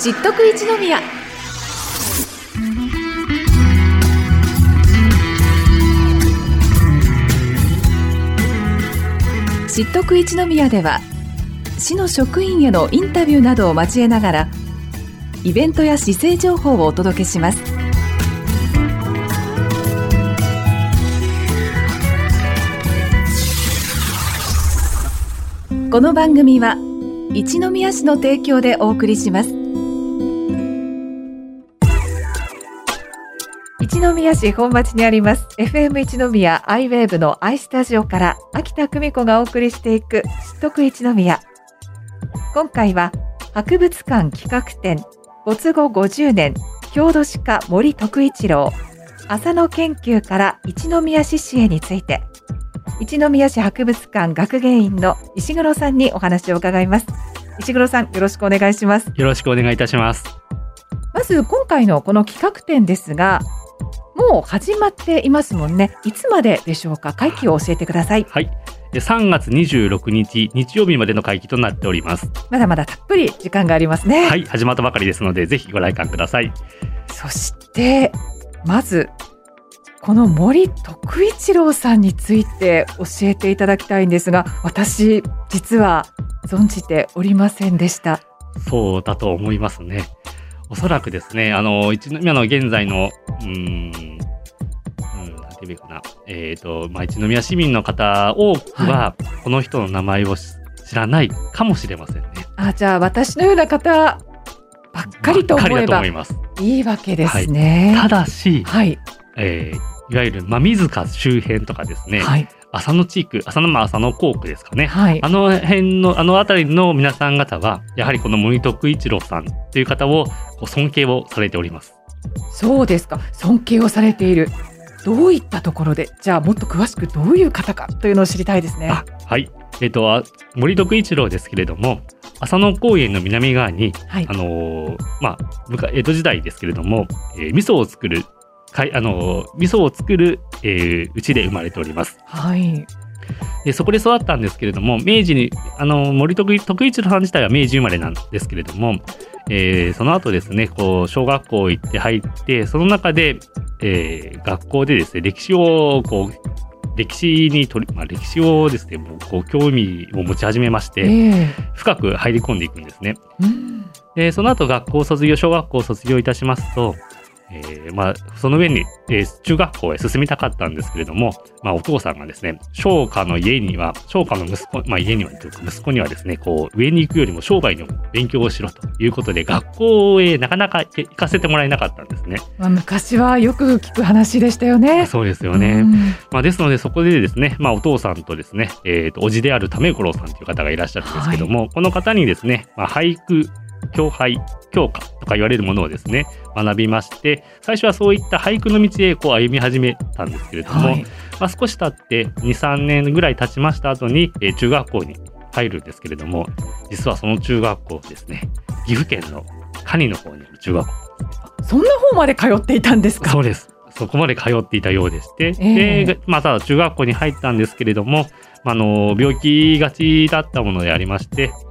知っとく一宮。知っとく一宮では、市の職員へのインタビューなどを交えながら、イベントや市政情報をお届けします。この番組は一宮市の提供でお送りします。一宮市本町にあります FM 一宮アイウェーブのアイスタジオから秋田久美子がお送りしていく知っとく一宮。今回は博物館企画展没後50年郷土史家森徳一郎浅野研究から一宮市史へについて、一宮市博物館学芸員の石黒さんにお話を伺います。石黒さん、よろしくお願いします。 よろしくお願いいたします。 まず今回のこの企画展ですが、もう始まっていますもんね。いつまででしょうか。会期を教えてください。 はい、3月26日日曜日までの会期となっております。 まだまだたっぷり時間がありますね。 はい、始まったばかりですので、ぜひご来館ください。 そしてまずこの森徳一郎さんについて教えていただきたいんですが、私実は存じておりませんでした。 そうだと思いますね。おそらくですね、一宮の現在のなんて言うかな、一宮市民の方多くはこの人の名前を知らないかもしれませんね。 じゃあ私のような方ばっかりと思えばいいわけですね。 ただし、 はいいわゆる馬見塚周辺とかですね、はい、浅野地区、浅野校区ですかね、はい、あの辺の辺りの皆さん方はやはりこの森徳一郎さんという方を尊敬をされております。 そうですか。尊敬をされている。どういったところで、じゃあもっと詳しくどういう方かというのを知りたいですね。 はい、森徳一郎ですけれども、浅野公園の南側に、はい、江戸時代ですけれども、味噌を作るうちで生まれております。はい。でそこで育ったんですけれども、明治に森徳一郎さん自体は明治生まれなんですけれども、その後ですね、小学校行って入って、その中で、学校でですね、歴史をですね、興味を持ち始めまして、深く入り込んでいくんですね。でその後小学校を卒業いたしますと、その上に、中学校へ進みたかったんですけれども、お父さんがですね、商家の息子にはですね、上に行くよりも商売の勉強をしろということで、学校へなかなか行かせてもらえなかったんですね。 昔はよく聞く話でしたよね。 そうですよね。ですのでそこでですね、お父さんとですね、叔父である為五郎さんという方がいらっしゃるんですけども、はい、この方にですね、俳句教科とか言われるものをですね学びまして、最初はそういった俳句の道へ歩み始めたんですけれども、はい、少し経って 2,3 年ぐらい経ちました後に、中学校に入るんですけれども、実はその中学校ですね、岐阜県の可児の方にある中学校。 そんな方まで通っていたんですか？ そうです。そこまで通っていたようでして、でただ中学校に入ったんですけれども、病気がちだったものでありまして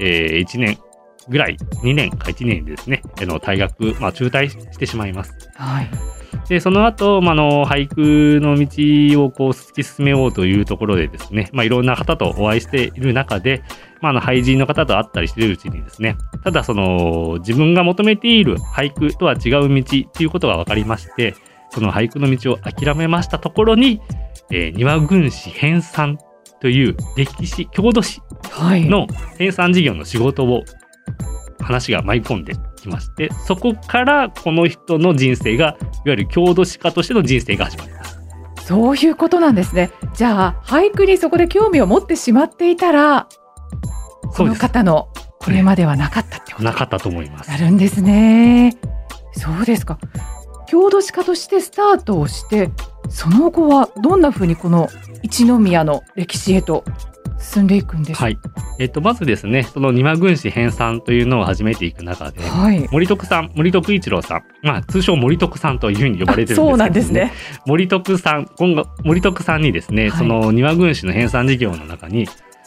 、1年ぐらい、2年か1年ですね、退学、中退してしまいます。はい。で、その後、俳句の道を突き進めようというところでですね、いろんな方とお会いしている中で、俳人の方と会ったりしているうちにですね、ただ自分が求めている俳句とは違う道ということが分かりまして、その俳句の道を諦めましたところに、庭軍史編纂という歴史、郷土史の編纂事業の仕事を話が舞い込んできまして、そこからこの人の人生が、いわゆる郷土史家としての人生が始まります。 そういうことなんですね。じゃあ俳句にそこで興味を持ってしまっていたら、この方のこれまではなかったってこと、 なかったと思います。 なるんですね。そうですか。郷土史家としてスタートをして、その後はどんなふうにこの一宮の歴史へと進んでいくんですか？はい。 まずですね、その庭軍史編纂というのを始めていく中で、はい、森徳一郎さん、通称森徳さんというふうに呼ばれてるんですけど、ね、 そうなんですね。 森徳さんにですね、はい、その庭軍史の編纂事業の中に、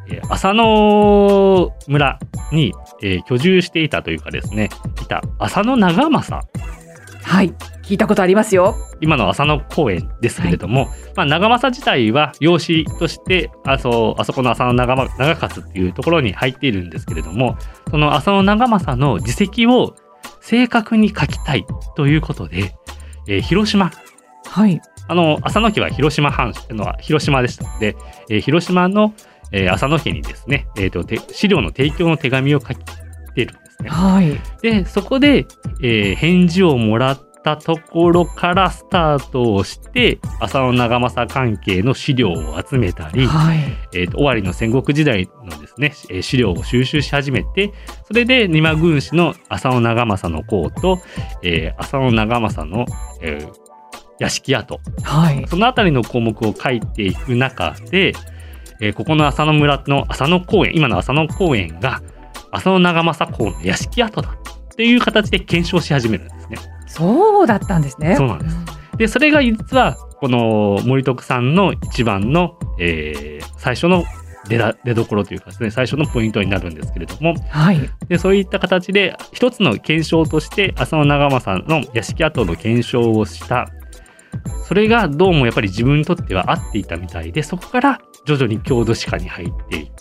浅野村に、居住していたというかですね、いた浅野長政。 はい、聞いたことありますよ。 今の浅野公園ですけれども、長政自体は養子としてあそこの浅野長勝っていうところに入っているんですけれども、その浅野長政の事績を正確に書きたいということで、広島、 はい、 浅野家は広島でしたので、広島の、浅野家にですね、資料の提供の手紙を書いているんですね。 はい、 でそこで、返事をもらったところからスタートをして浅野長政関係の資料を集めたり、 はい、 尾張の戦国時代のですね、資料を収集し始めて、それで仁摩郡主の浅野長政の功と、浅野長政の、屋敷跡、 はい、 そのあたりの項目を書いていく中で、ここの浅野村の浅野公園、今の浅野公園が浅野長政公の屋敷跡だっていう形で検証し始めるんですね。 そうだったんですね。 そうなんです。でそれが実はこの森徳さんの一番の、最初の出どころというかですね、最初のポイントになるんですけれども、 はい、 でそういった形で一つの検証として浅野長政の屋敷跡の検証をした。それがどうもやっぱり自分にとっては合っていたみたいで、そこから徐々に郷土史家に入っていって、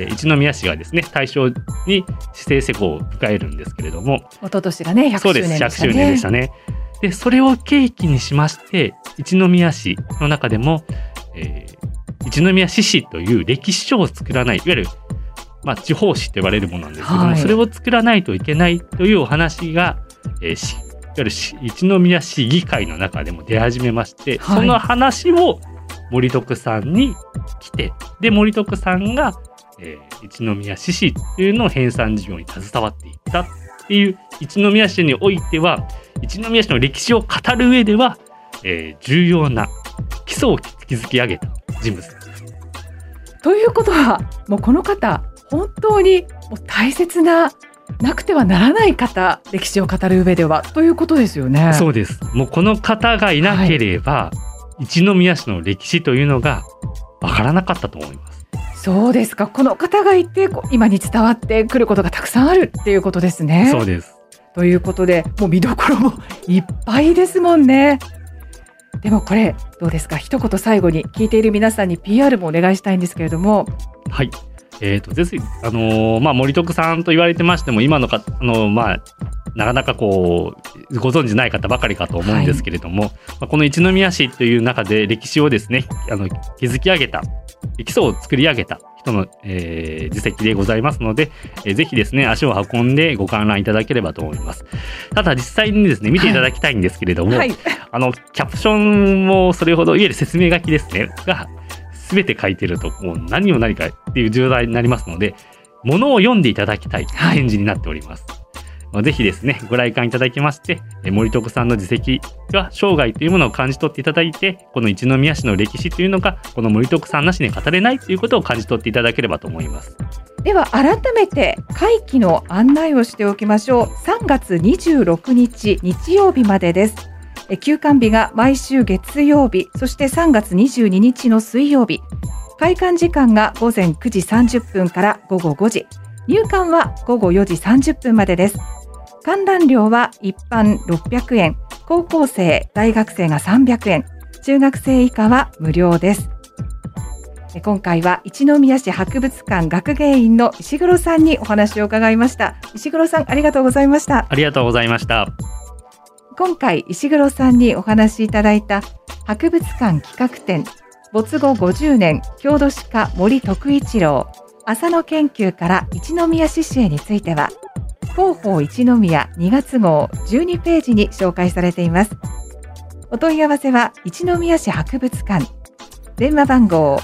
一宮市がですね大正に市政施行を迎えるんですけれども、 一昨年がね100周年でしたね。 そうです、100周年でしたね。でそれを契機にしまして一宮市の中でも、一宮市史という歴史書を作らない、いわゆる、地方史と言われるものなんですけども、それを作らないといけないというお話が、いわゆる一宮市議会の中でも出始めまして、その話を森徳さんに来て、で森徳さんが、一宮市史というのを編纂事業に携わっていったっていう、一宮市においては一宮市の歴史を語る上では、重要な基礎を築き上げた人物です。 ということはもうこの方本当にもう大切ななくてはならない方、歴史を語る上ではということですよね。 そうです。もうこの方がいなければ、一宮市の歴史というのがわからなかったと思います。 そうですか。この方がいて今に伝わってくることがたくさんあるっていうことですね。 そうです。 ということでもう見どころもいっぱいですもんね。でもこれどうですか、一言最後に聞いている皆さんに PR もお願いしたいんですけれども。 はい、ぜひ森徳さんと言われてましても今のかなかなかご存じない方ばかりかと思うんですけれども、この一宮市という中で歴史をですね築き上げた、基礎を作り上げた人の、実績でございますので、ぜひですね足を運んでご観覧いただければと思います。ただ実際にですね見ていただきたいんですけれども、キャプションもそれほど、いわゆる説明書きですねが全て書いてるともう何を何かっていう重大になりますので、ものを読んでいただきたい展示になっております。ぜひですねご来館いただきまして、森徳さんの実績は生涯というものを感じ取っていただいて、この一宮市の歴史というのがこの森徳さんなしに語れないということを感じ取っていただければと思います。 では改めて会期の案内をしておきましょう。3月26日日曜日までです。休館日が毎週月曜日、そして3月22日の水曜日。開館時間が午前9時30分から午後5時。入館は午後4時30分までです。観覧料は一般600円、高校生、大学生が300円、中学生以下は無料です。今回は一宮市博物館学芸員の石黒さんにお話を伺いました。石黒さん、ありがとうございました。 ありがとうございました。 今回石黒さんにお話しいただいた博物館企画展没後50年郷土史家森徳一郎浅野研究から一宮市史へについては広報一宮2月号12ページに紹介されています。お問い合わせは一宮市博物館、電話番号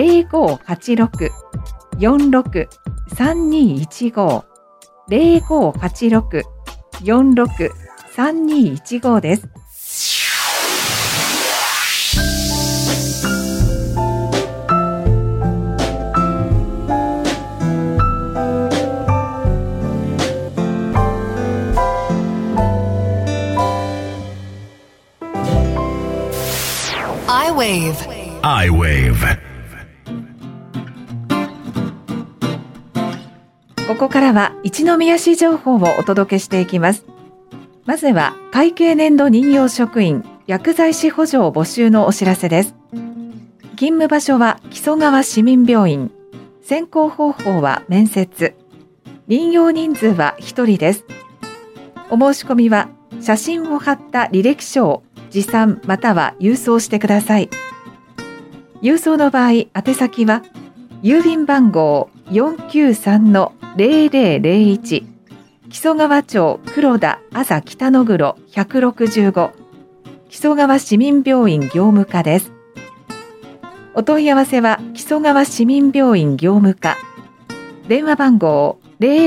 0586-46-3215 0586-46-3215 です。 I-Wave ここからは一宮市情報をお届けしていきます。まずは会計年度任用職員薬剤師補助を募集のお知らせです。勤務場所は木曽川市民病院。選考方法は面接。任用人数は1人です。お申し込みは写真を貼った履歴書を持参または郵送してください。郵送の場合、宛先は郵便番号 493-0001 木曽川町黒田あざ北の黒165木曽川市民病院業務課です。お問い合わせは木曽川市民病院業務課。電話番号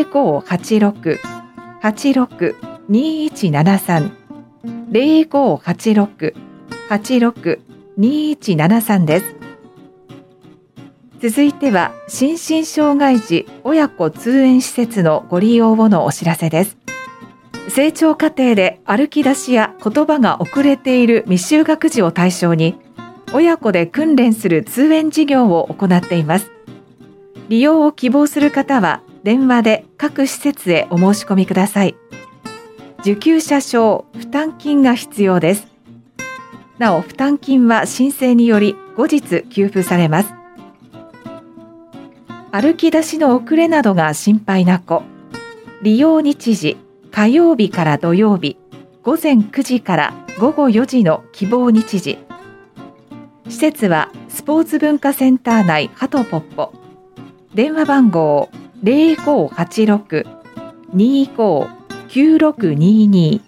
0586-86-2173 0586-86-2173です。続いては心身障害児親子通園施設のご利用をのお知らせです。成長過程で歩き出しや言葉が遅れている未就学児を対象に親子で訓練する通園事業を行っています。利用を希望する方は電話で各施設へお申し込みください。受給者証、負担金が必要です。なお負担金は申請により後日給付されます。歩き出しの遅れなどが心配な子。利用日時、火曜日から土曜日、午前9時から午後4時の希望日時。施設はスポーツ文化センター内ハトポッポ。電話番号 0586-25-9622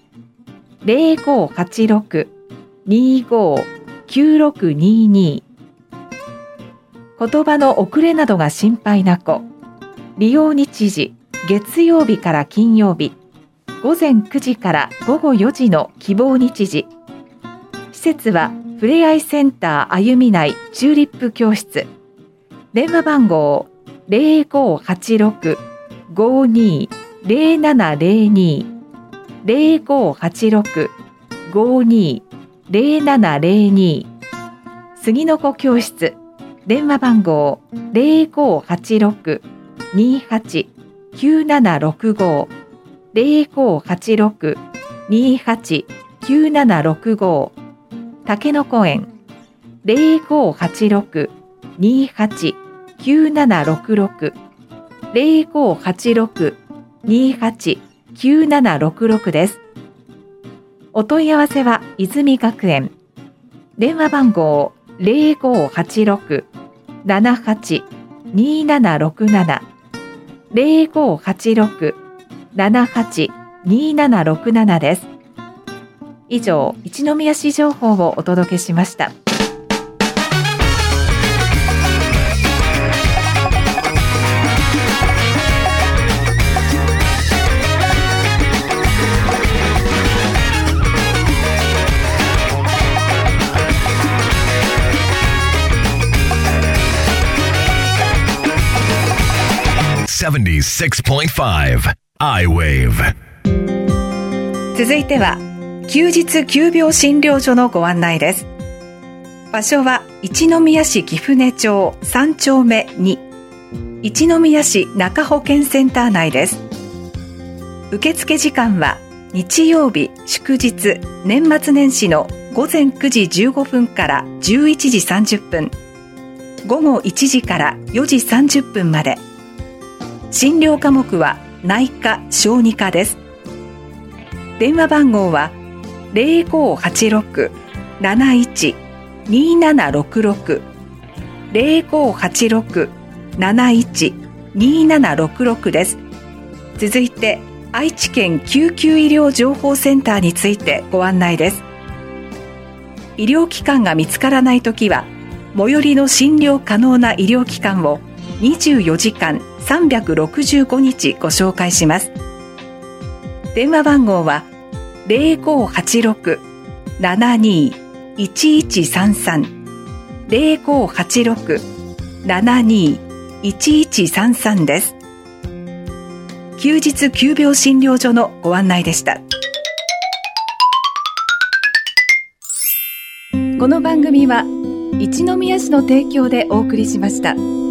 0586-25-9622。言葉の遅れなどが心配な子。利用日時、月曜日から金曜日、午前9時から午後4時の希望日時。施設はふれあいセンター歩み内チューリップ教室。電話番号 0586-520702 0586-520702 杉の子教室。電話番号 0586-289765 0586-289765。竹の子園 0586-289766 0586-289766です。お問い合わせは泉学園。電話番号 0586-782767 0586-782767です。以上、一宮市情報をお届けしました。 76.5 I-Wave。 続いては休日急病診療所のご案内です。場所は一宮市貴船町3丁目2、一宮市中保健センター内です。受付時間は日曜日祝日年末年始の午前9時15分から11時30分、午後1時から4時30分まで。診療科目は内科・小児科です。電話番号は 0586-71-2766 0586-71-2766 です。続いて愛知県救急医療情報センターについてご案内です。医療機関が見つからないときは最寄りの診療可能な医療機関を24時間365日ご紹介します。電話番号は 0586-72-1133 0586-72-1133 です。休日急病診療所のご案内でした。この番組は一宮市の提供でお送りしました。